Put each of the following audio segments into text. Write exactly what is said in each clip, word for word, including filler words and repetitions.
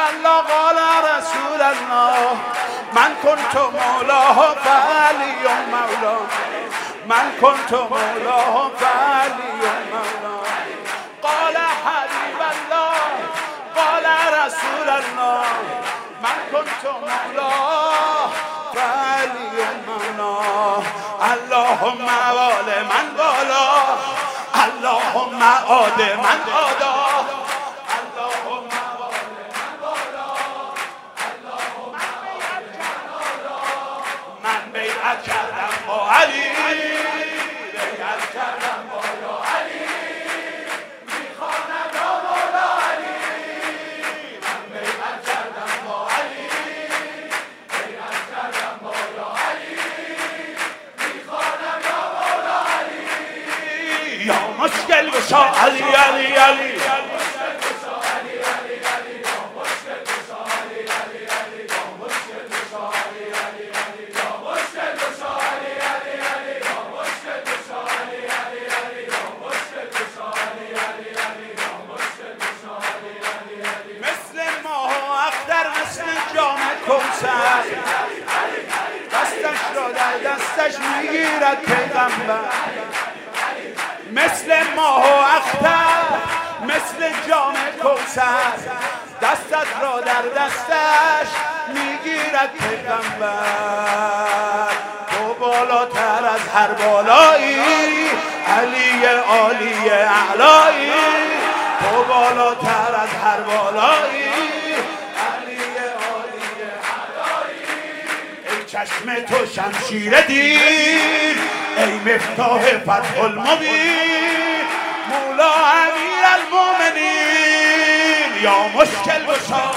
الله قال رسول الله من كنت مولاه فعلی مولا من كنت مولاه فعلی مولا قال حبیب الله قال رسول الله من كنت مولاه فعلی مولا اللهم وال من بالا اللهم عاد من عادا اللهم وال من بالا اللهم من بیعت کردم با علی بیعت کردم با یا علی میخواند یا مولا علی من بیعت کردم با علی بیعت کردم با یا علی میخواند یا مولا علی یا مشکل گشا علی علی علی دستش را در دستش میگیرد پیغمبر مثل ماه و اختر مثل جام کوثر دستت را در دستش میگیرد پیغمبر تو بالاتر از هر بالایی علی عالی اعلایی تو بالاتر از هر بالایی چشم تو شمشیر دین ای مفتاح فتح المبین مولا امیر المؤمنین یا مشکل گشا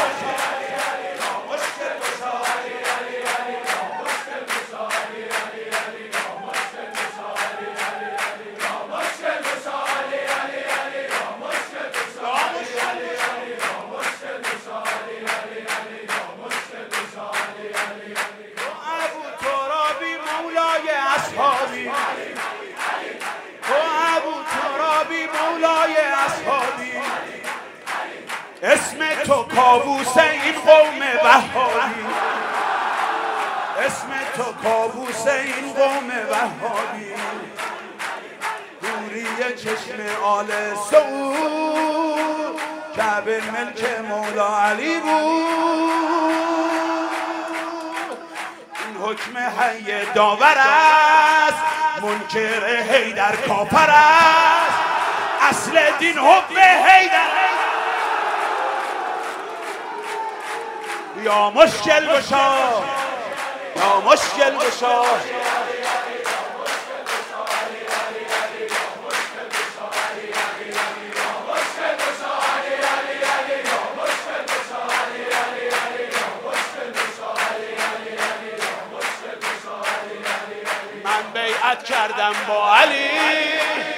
اسم تو کابوس این قوم وهابی اسم تو کابوس این قوم وهابی دوری چشم آل سعود کعبه ملک مولا علی بود این حکم حی داور است منکر حیدر کافر است اصل دین حب حیدر یا مشکل گشا یا مشکل گشا من بیعت کردم با علی